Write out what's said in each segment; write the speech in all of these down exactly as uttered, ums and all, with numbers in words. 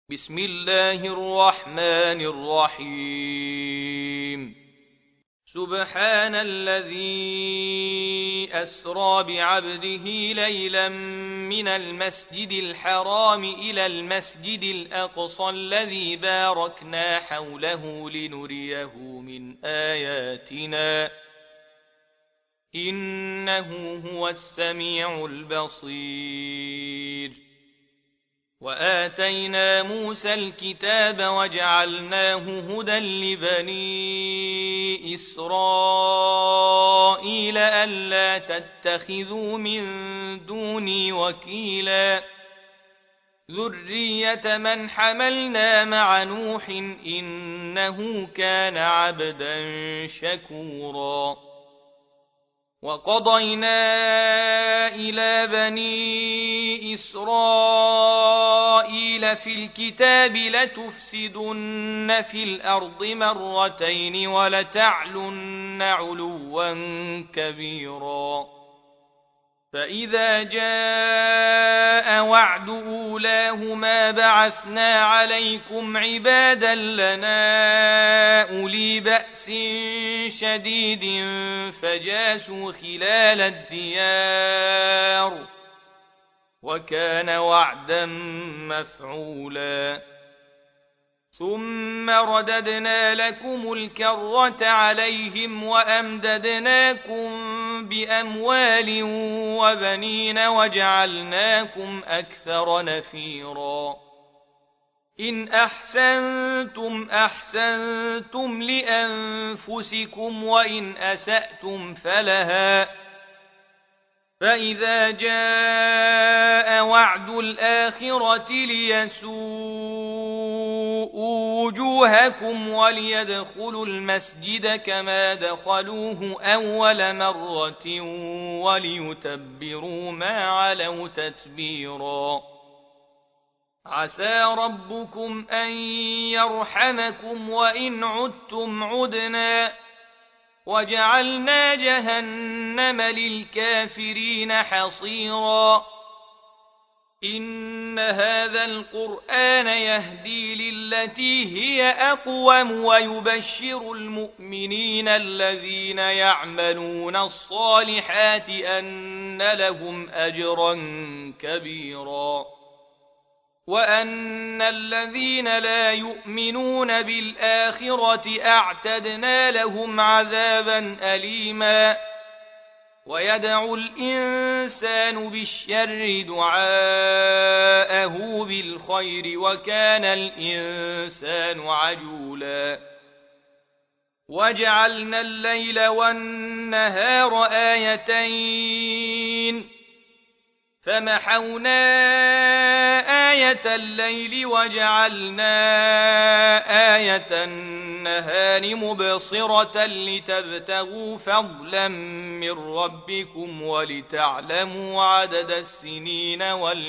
بسم الله الرحمن الرحيم سبحان الذي أسرى بعبده ليلا من المسجد الحرام إلى المسجد الأقصى الذي باركنا حوله لنريه من آياتنا إنه هو السميع البصير وآتينا موسى الكتاب وجعلناه هدى لبني إسرائيل ألا تتخذوا من دوني وكيلا ذرية من حملنا مع نوح إنه كان عبدا شكورا وقضينا إلى بني إسرائيل في الكتاب لتفسدن في الأرض مرتين ولتعلن علوا كبيرا فإذا جاء وعد أولاهما بعثنا عليكم عبادا لنا أولي بأس شديد فجاسوا خلال الديار وكان وعدا مفعولا ثم رددنا لكم الكرة عليهم وأمددناكم بأموال وبنين وجعلناكم أكثر نفيرا إن أحسنتم أحسنتم لأنفسكم وإن أسأتم فلها فإذا جاء وعد الآخرة ليسوءوا وجوهكم وليدخلوا المسجد كما دخلوه أول مرة وليتبروا ما علوا تتبيرا عسى ربكم أن يرحمكم وإن عدتم عدنا وجعلنا جهنم للكافرين حصيرا إن هذا القرآن يهدي للتي هي أقوم ويبشر المؤمنين الذين يعملون الصالحات أن لهم أجرا كبيرا وأن الذين لا يؤمنون بالآخرة أعتدنا لهم عذابا أليما ويدعو الإنسان بالشر دعاءه بالخير وكان الإنسان عجولا وجعلنا الليل والنهار آيتين فمحونا آية الليل وجعلنا آية النهار مبصرة لتبتغوا فضلا من ربكم ولتعلموا عدد السنين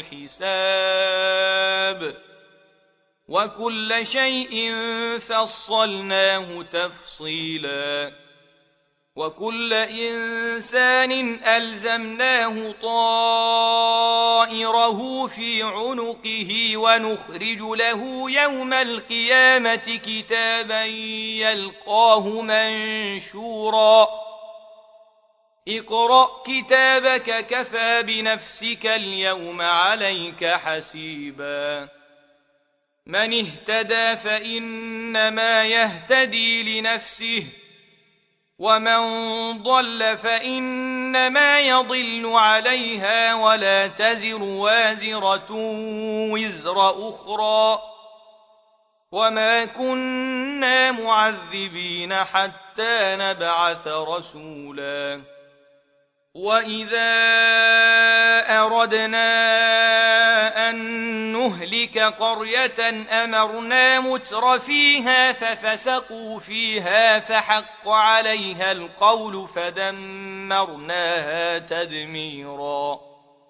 والحساب وكل شيء فصلناه تفصيلا وكل إنسان ألزمناه طائره في عنقه ونخرج له يوم القيامة كتابا يلقاه منشورا اقرأ كتابك كفى بنفسك اليوم عليك حسيبا من اهتدى فإنما يهتدي لنفسه ومن ضل فإنما يضل عليها ولا تزر وازرة وزر أخرى وما كنا معذبين حتى نبعث رسولا وإذا أردنا أن نهلك قرية أمرنا متر فيها ففسقوا فيها فحق عليها القول فدمرناها تدميرا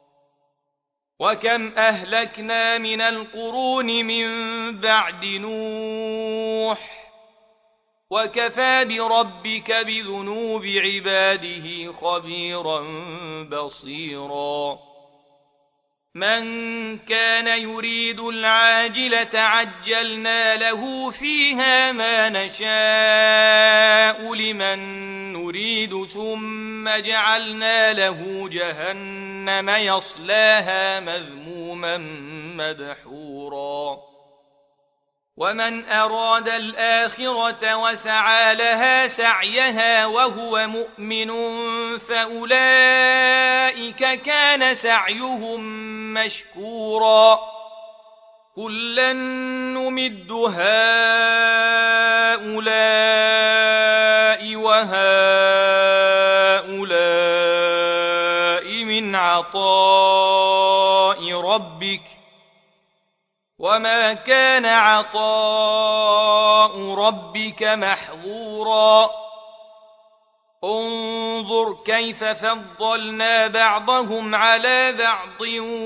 وكم أهلكنا من القرون من بعد نوح وكفى بربك بذنوب عباده خبيرا بصيرا من كان يريد العاجلة عجلنا له فيها ما نشاء لمن نريد ثم جعلنا له جهنم يصلاها مذموما مدحورا ومن أراد الآخرة وسعى لها سعيها وهو مؤمن فأولئك كان سعيهم مشكورا كلا نمد هؤلاء وهؤلاء من عطاء ربك وما كان عطاء ربك محظورا انظر كيف فضلنا بعضهم على بعض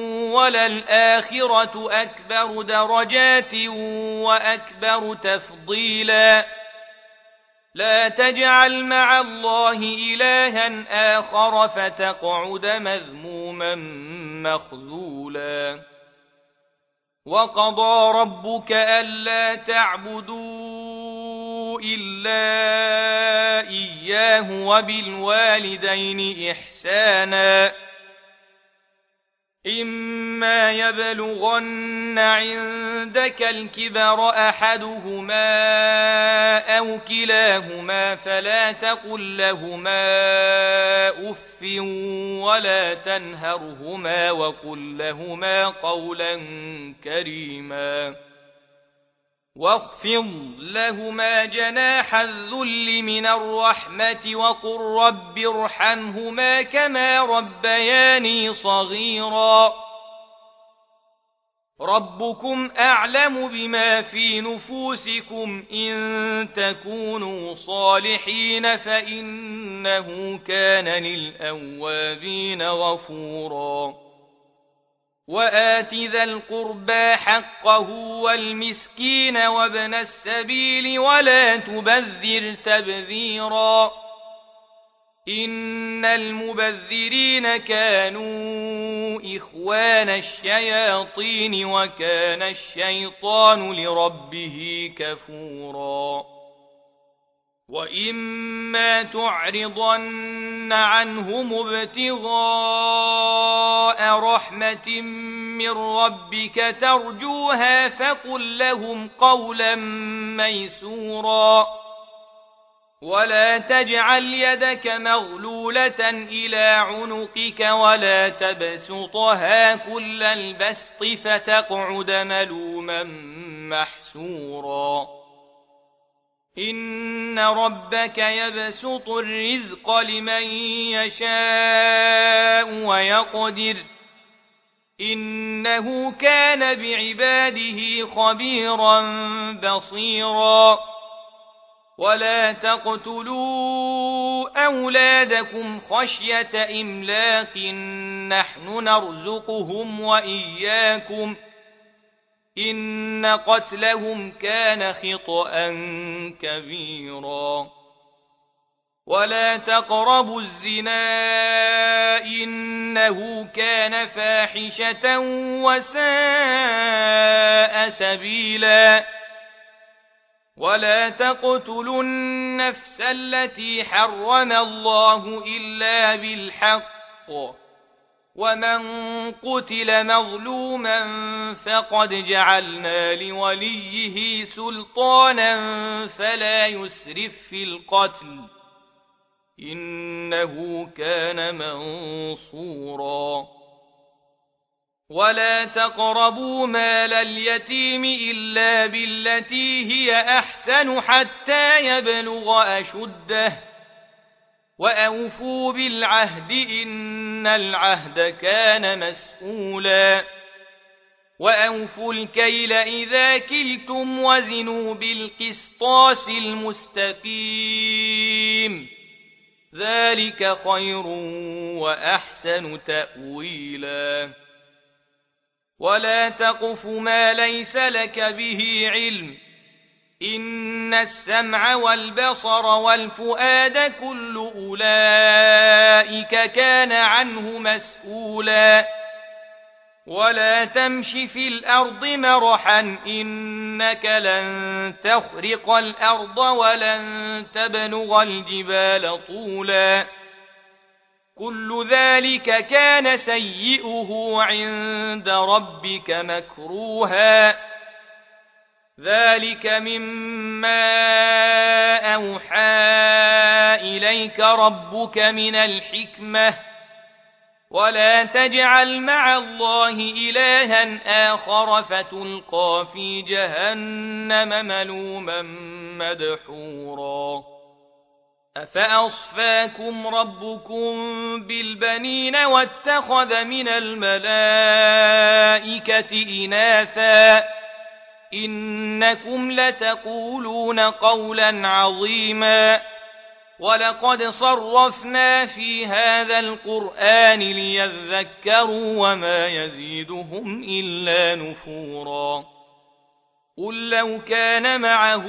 وللآخرة أكبر درجات وأكبر تفضيلا لا تجعل مع الله إلها آخر فتقعد مذموما مخذولا وقضى ربك ألا تعبدوا إلا إياه وبالوالدين إحسانا إما يبلغن عندك الكبر أحدهما أو كلاهما فلا تقل لهما أف ولا تنهرهما وقل لهما قولا كريما واخفض لهما جناح الذل من الرحمة وقل رب ارحمهما كما ربياني صغيرا ربكم أعلم بما في نفوسكم إن تكونوا صالحين فإنه كان للأوابين غفورا وآت ذا القربى حقه والمسكين وابن السبيل ولا تبذر تبذيرا إن المبذرين كانوا إخوان الشياطين وكان الشيطان لربه كفورا وإما تعرضن عنهم ابتغاء رحمة من ربك ترجوها فقل لهم قولا ميسورا ولا تجعل يدك مغلولة إلى عنقك ولا تبسطها كل البسط فتقعد ملوما محسورا إن ربك يبسط الرزق لمن يشاء ويقدر إنه كان بعباده خبيرا بصيرا ولا تقتلوا أولادكم خشية إملاق نحن نرزقهم وإياكم إن قتلهم كان خطأ كبيرا ولا تقربوا الزنا إنه كان فاحشة وساء سبيلا ولا تقتلوا النفس التي حرم الله إلا بالحق ومن قتل مظلوما فقد جعلنا لوليه سلطانا فلا يسرف في القتل إنه كان منصورا ولا تقربوا مال اليتيم إلا بالتي هي أحسن حتى يبلغ أشده وأوفوا بالعهد إن العهد كان مسؤولا وأوفوا الكيل إذا كلتم وزنوا بالقسطاس المستقيم ذلك خير وأحسن تأويلا ولا تقف ما ليس لك به علم إن السمع والبصر والفؤاد كل أولئك كان عنه مسؤولا ولا تمش في الأرض مرحا إنك لن تخرق الأرض ولن تبلغ الجبال طولا كل ذلك كان سيئه عند ربك مكروها ذلك مما أوحى إليك ربك من الحكمة ولا تجعل مع الله إلها آخر فتلقى في جهنم ملوما مدحورا أفأصفاكم ربكم بالبنين واتخذ من الملائكة إناثا إنكم لتقولون قولا عظيما ولقد صرفنا في هذا القرآن ليذكروا وما يزيدهم إلا نفورا قل لو كان معه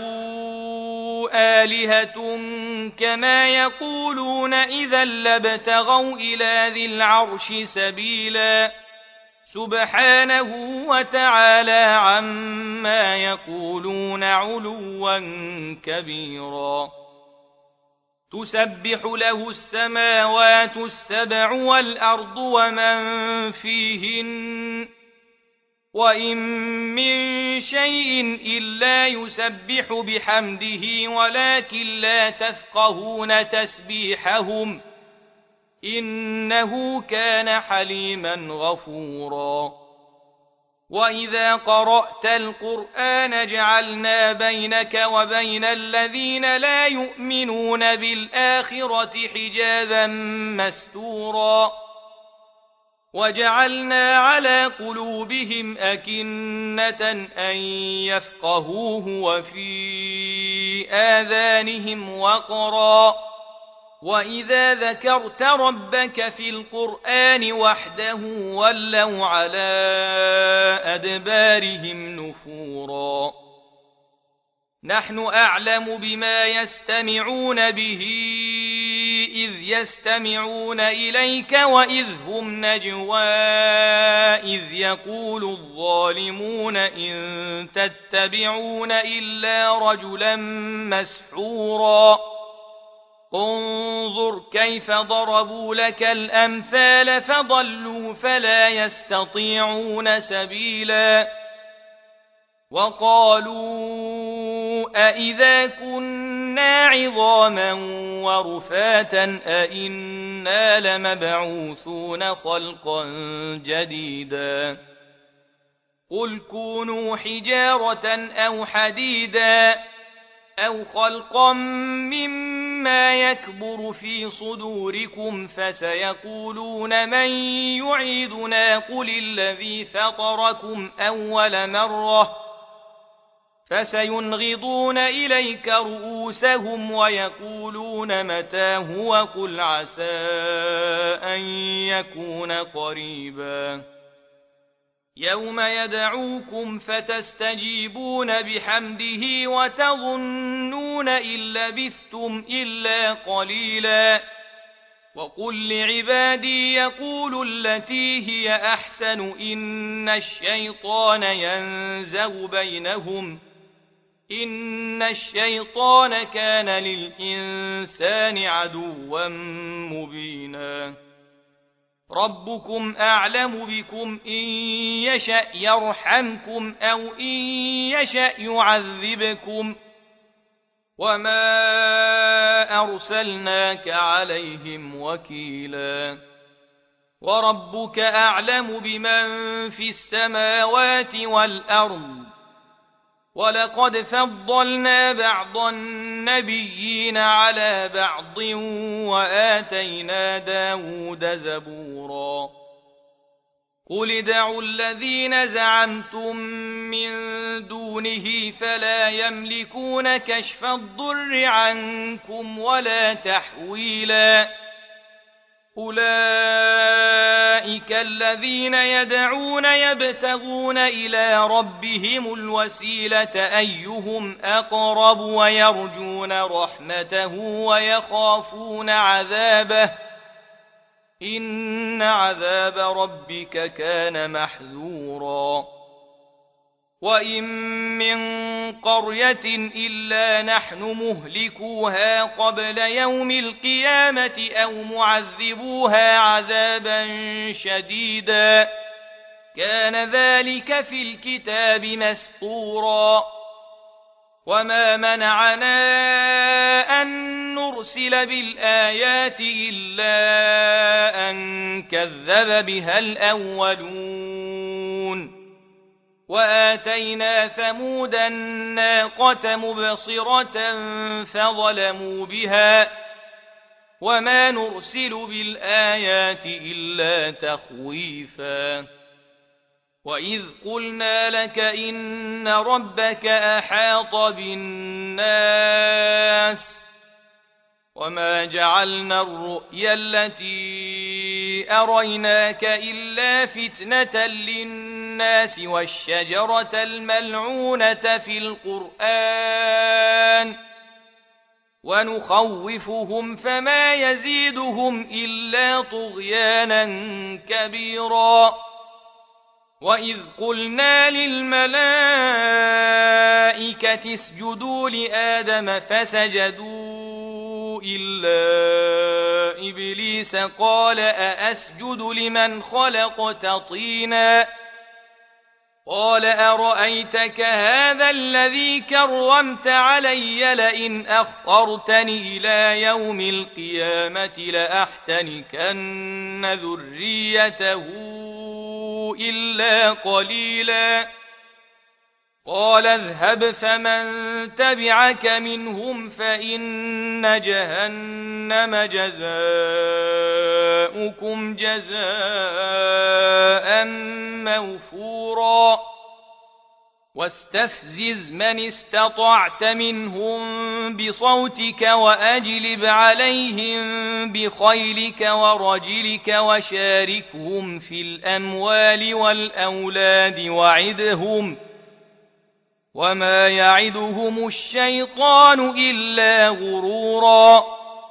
آلهة كما يقولون إذا لابتغوا إلى ذي العرش سبيلا سبحانه وتعالى عما يقولون علوا كبيرا تسبح له السماوات السبع والأرض ومن فيهن وإن من شيء إلا يسبح بحمده ولكن لا تفقهون تسبيحهم إنه كان حليما غفورا وإذا قرأت القرآن جعلنا بينك وبين الذين لا يؤمنون بالآخرة حجابا مستورا وجعلنا على قلوبهم أكنة أن يفقهوه وفي آذانهم وقرا وإذا ذكرت ربك في القرآن وحده ولوا على أدبارهم نفورا نحن أعلم بما يستمعون به إذ يستمعون إليك وإذ هم نجوى إذ يقول الظالمون إن تتبعون إلا رجلا مسحورا انظر كيف ضربوا لك الأمثال فضلوا فلا يستطيعون سبيلا وقالوا أئذا كنا عظاما ورفاتا أئنا لمبعوثون خلقا جديدا قل كونوا حجارة أو حديدا أو خلقا مما يكبر في صدوركم فسيقولون من يعيدنا قل الذي فطركم أول مرة فسينغضون إليك رؤوسهم ويقولون متى هو قل عسى أن يكون قريبا يوم يدعوكم فتستجيبون بحمده وتظنون إن لبثتم إلا قليلا وقل لعبادي يقولوا التي هي أحسن إن الشيطان ينزغ بينهم إن الشيطان كان للإنسان عدوا مبينا ربكم أعلم بكم إن يشأ يرحمكم أو إن يشأ يعذبكم وما أرسلناك عليهم وكيلا وربك أعلم بمن في السماوات والأرض ولقد فضلنا بعض النبيين على بعض وآتينا داود زبورا قل ادعوا الذين زعمتم من دونه فلا يملكون كشف الضر عنكم ولا تحويلا أولئك الذين يدعون يبتغون إلى ربهم الوسيلة أيهم أقرب ويرجون رحمته ويخافون عذابه إن عذاب ربك كان محذورا وإن من قرية إلا نحن مهلكوها قبل يوم القيامة أو معذبوها عذابا شديدا كان ذلك في الكتاب مسطورا وما منعنا أن نرسل بالآيات إلا أن كذب بها الأولون وآتينا ثمود الناقة مبصرة فظلموا بها وما نرسل بالآيات إلا تخويفا وإذ قلنا لك إن ربك أحاط بالناس وما جعلنا الرؤيا التي أريناك إلا فتنة للناس والشجرة الملعونة في القرآن ونخوفهم فما يزيدهم إلا طغيانا كبيرا وإذ قلنا للملائكة اسجدوا لآدم فسجدوا إلا إبليس قال أأسجد لمن خلقت طينا قال أرأيتك هذا الذي كرمت علي لئن أخرتني إلى يوم القيامة لأحتنكن ذريته إلا قليلا قال اذهب فمن تبعك منهم فإن جهنم جزاؤكم جزاء موفورا واستفزز من استطعت منهم بصوتك وأجلب عليهم بخيلك ورجلك وشاركهم في الأموال والأولاد وعدهم وما يعدهم الشيطان إلا غرورا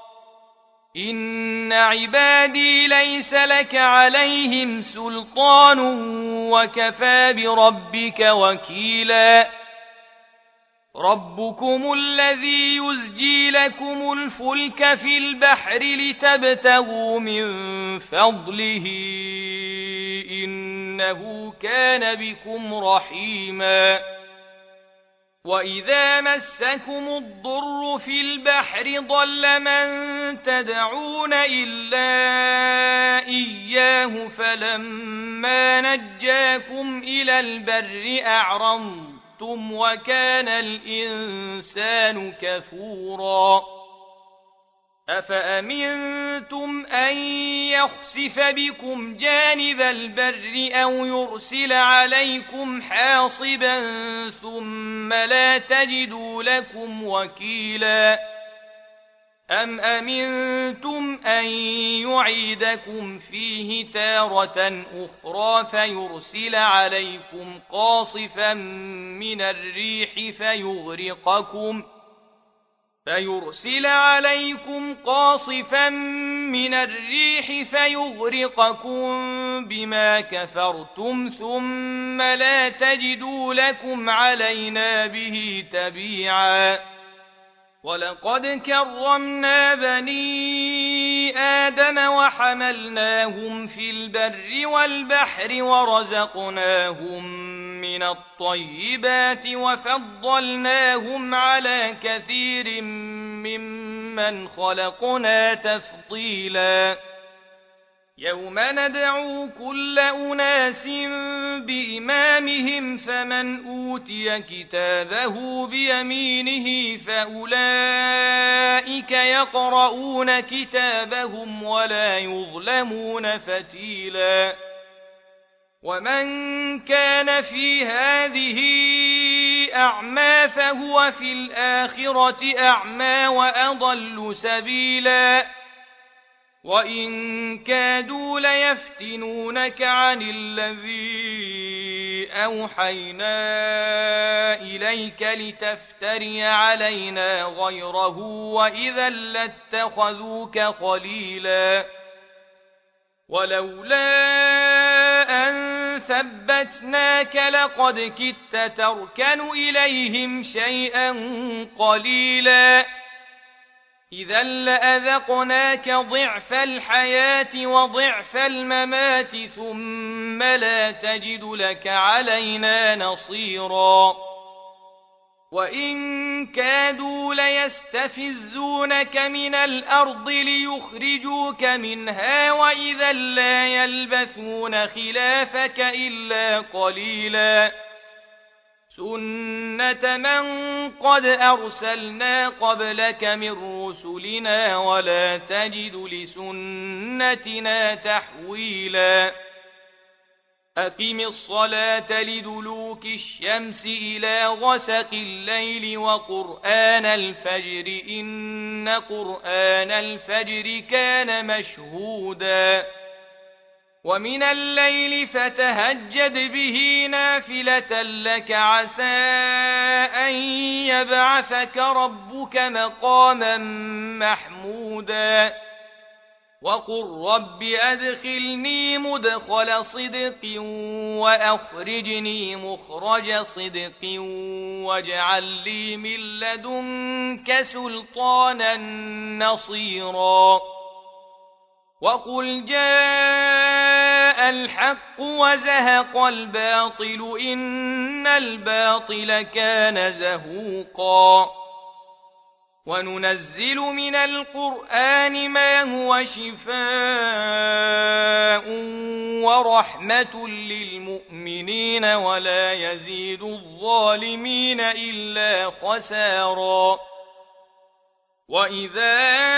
إن عبادي ليس لك عليهم سلطان وكفى بربك وكيلا ربكم الذي يزجي لكم الفلك في البحر لتبتغوا من فضله إنه كان بكم رحيما وإذا مسكم الضر في البحر ضل من تدعون إلا إياه فلما نجاكم إلى البر أعرضتم وكان الإنسان كفورا أفأمنتم أن يخسف بكم جانب البر أو يرسل عليكم حاصبا ثم لا تجدوا لكم وكيلا أم أمنتم أن يعيدكم فيه تارة أخرى فيرسل عليكم قاصفا من الريح فيغرقكم فيرسل عليكم قاصفا من الريح فيغرقكم بما كفرتم ثم لا تجدوا لكم علينا به تبيعا ولقد كرمنا بني آدم وحملناهم في البر والبحر ورزقناهم من الطيبات وفضلناهم على كثير ممن خلقنا تفضيلا يوم ندعو كل أناس بإمامهم فمن أوتي كتابه بيمينه فأولئك يقرؤون كتابهم ولا يظلمون فتيلا ومن كان في هذه أعمى فهو في الآخرة أعمى وأضل سبيلا وإن كادوا ليفتنونك عن الذي أوحينا إليك لتفتري علينا غيره وإذا لاتخذوك خليلا ولولا أن ثبتناك لقد كدت تركن إليهم شيئا قليلا إذا لأذقناك ضعف الحياة وضعف الممات ثم لا تجد لك علينا نصيرا وإن كادوا ليستفزونك من الأرض ليخرجوك منها وإذا لا يلبثون خلافك إلا قليلا سنة من قد أرسلنا قبلك من رسلنا ولا تجد لسنتنا تحويلا أقم الصلاة لدلوك الشمس إلى غسق الليل وقرآن الفجر إن قرآن الفجر كان مشهودا ومن الليل فتهجد به نافلة لك عسى أن يبعثك ربك مقاما محمودا وقل رب أدخلني مدخل صدق وأخرجني مخرج صدق واجعل لي من لدنك سلطانا نصيرا وقل جاء الحق وزهق الباطل إن الباطل كان زهوقا وننزل من القرآن ما هو شفاء ورحمة للمؤمنين ولا يزيد الظالمين إلا خسارا وإذا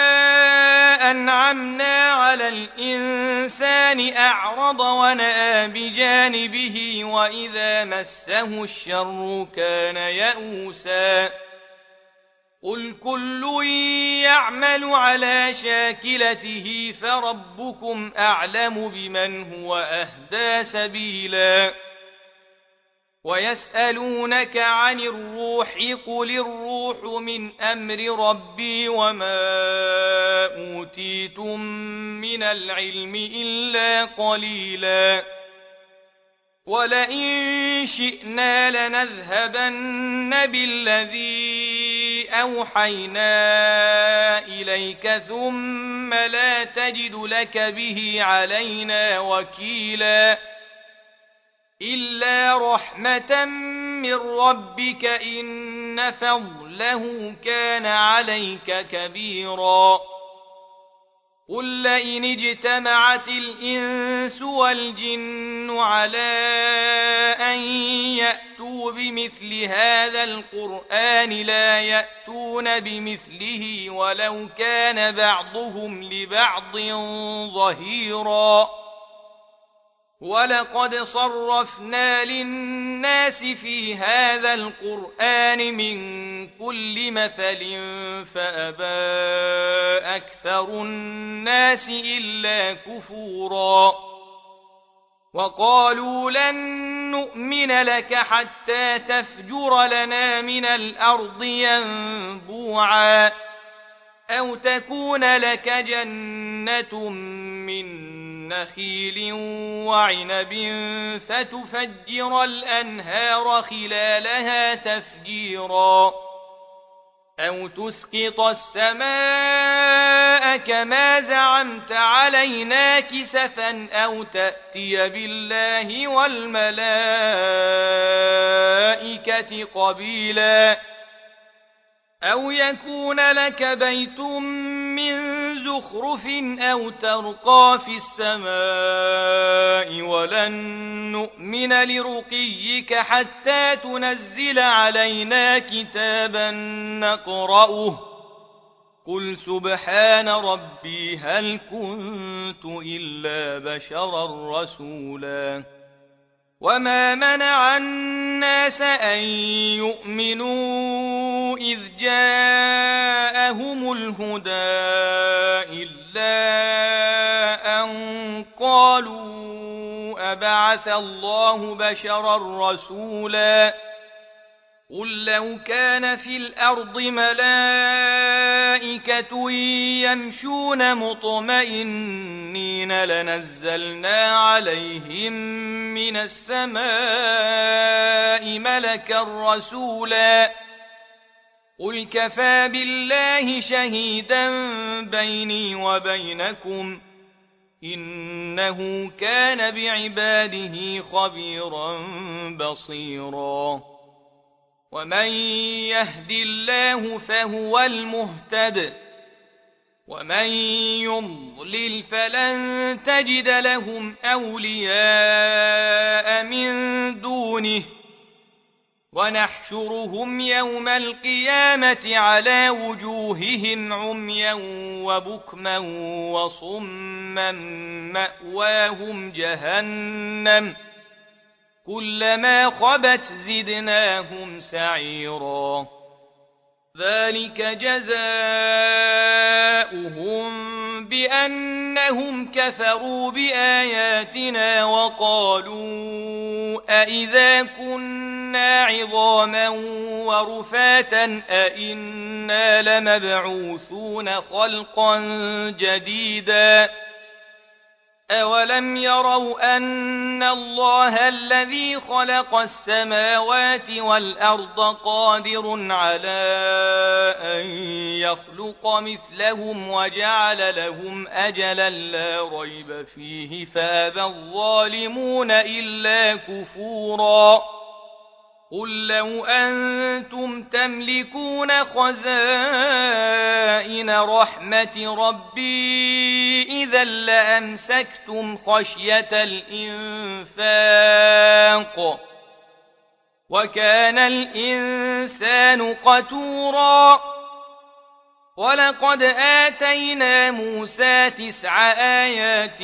أنعمنا على الإنسان أعرض ونأى بجانبه وإذا مسه الشر كان يئوسا قل كل يعمل على شاكلته فربكم أعلم بمن هو أهدى سبيلا ويسألونك عن الروح قل الروح من أمر ربي وما أوتيتم من العلم إلا قليلا ولئن شئنا لنذهبن بالذي أوحينا إليك ثم لا تجد لك به علينا وكيلا إلا رحمة من ربك إن فضله كان عليك كبيرا قل لئن اجتمعت الإنس والجن على أن يأتوا بمثل هذا القرآن لا يأتون بمثله ولو كان بعضهم لبعض ظهيرا ولقد صرفنا للناس في هذا القرآن من كل مثل فأبى أكثر الناس إلا كفورا وقالوا لن نؤمن لك حتى تفجر لنا من الأرض ينبوعا أو تكون لك جنة من نخيل وعنب فتفجر الأنهار خلالها تفجيرا أو تسقط السماء كما زعمت علينا كسفا أو تأتي بالله والملائكة قبيلا أو يكون لك بيت من زخرف أو ترقى في السماء ولن نؤمن لرقيك حتى تنزل علينا كتابا نقرأه قل سبحان ربي هل كنت إلا بشرا رسولا وما منع الناس أن يؤمنوا إذ جاءهم الهدى إلا أن قالوا أبعث الله بشرا رسولا قل لو كان في الأرض ملائكة والملائكة يمشون مطمئنين لنزلنا عليهم من السماء ملكا رسولا قل كفى بالله شهيدا بيني وبينكم إنه كان بعباده خبيرا بصيرا ومن يهد الله فهو المهتد ومن يضلل فلن تجد لهم أولياء من دونه ونحشرهم يوم القيامة على وجوههم عميا وبكما وصما مأواهم جهنم كلما خبت زدناهم سعيرا ذلك جزاؤهم بأنهم كفروا بآياتنا وقالوا أئذا كنا عظاما ورفاتا أئنا لمبعوثون خلقا جديدا أولم يروا أن الله الذي خلق السماوات والأرض قادر على أن يخلق مثلهم وجعل لهم أجلا لا ريب فيه فأبى الظالمون إلا كفورا قل لو أنتم تملكون خزائن رحمة ربي إذا لأمسكتم خشية الإنفاق وكان الإنسان قتورا ولقد آتينا موسى تسع آيات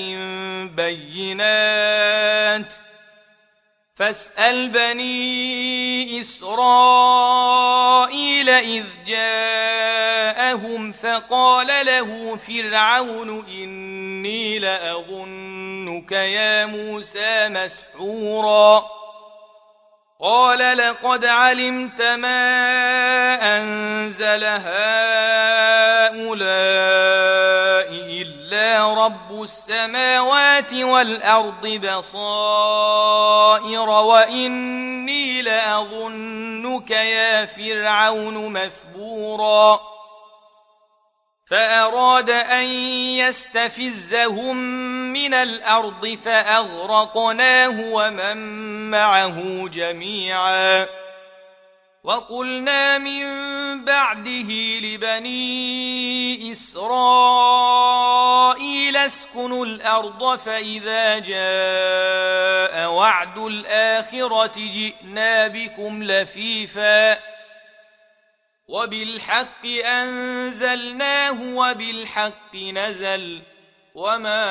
بينات فاسأل بني إسرائيل إذ جاءهم فقال له فرعون إني لأظنك يا موسى مسحورا قال لقد علمت ما أنزل هؤلاء إلا رب السماوات والأرض بصائر وإني لأظنك يا فرعون مثبورا فأراد أن يستفزهم من الأرض فأغرقناه ومن معه جميعا وقلنا من بعده لبني إسرائيل اسكنوا الأرض فإذا جاء وعد الآخرة جئنا بكم لفيفا وبالحق أنزلناه وبالحق نزل وما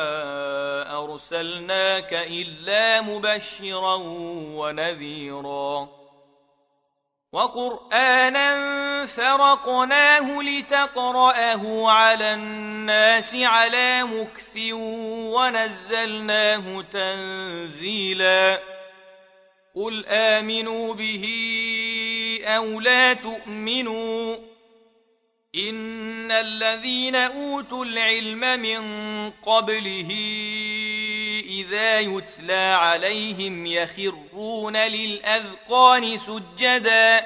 أرسلناك إلا مبشرا ونذيرا وقرآنا فرقناه لتقرأه على الناس على مكث ونزلناه تنزيلا قل آمنوا به أو لا تؤمنوا إن الذين أوتوا العلم من قبله إذا يتلى عليهم يخرون للأذقان سجدا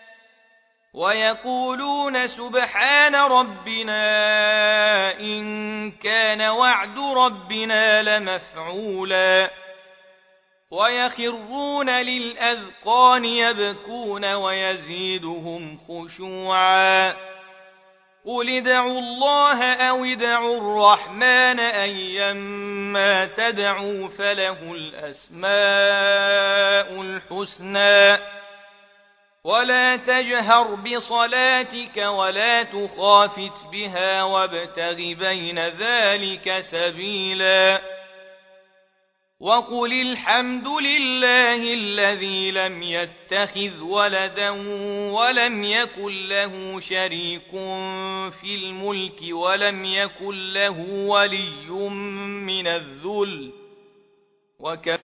ويقولون سبحان ربنا إن كان وعد ربنا لمفعولا ويخرون للأذقان يبكون ويزيدهم خشوعا قل ادعوا الله أو ادعوا الرحمن أيما تدعوا فله الأسماء الحسنى ولا تجهر بصلاتك ولا تخافت بها وابتغ بين ذلك سبيلا وقل الحمد لله الذي لم يتخذ ولدا ولم يكن له شريك في الملك ولم يكن له ولي من الذل وكبر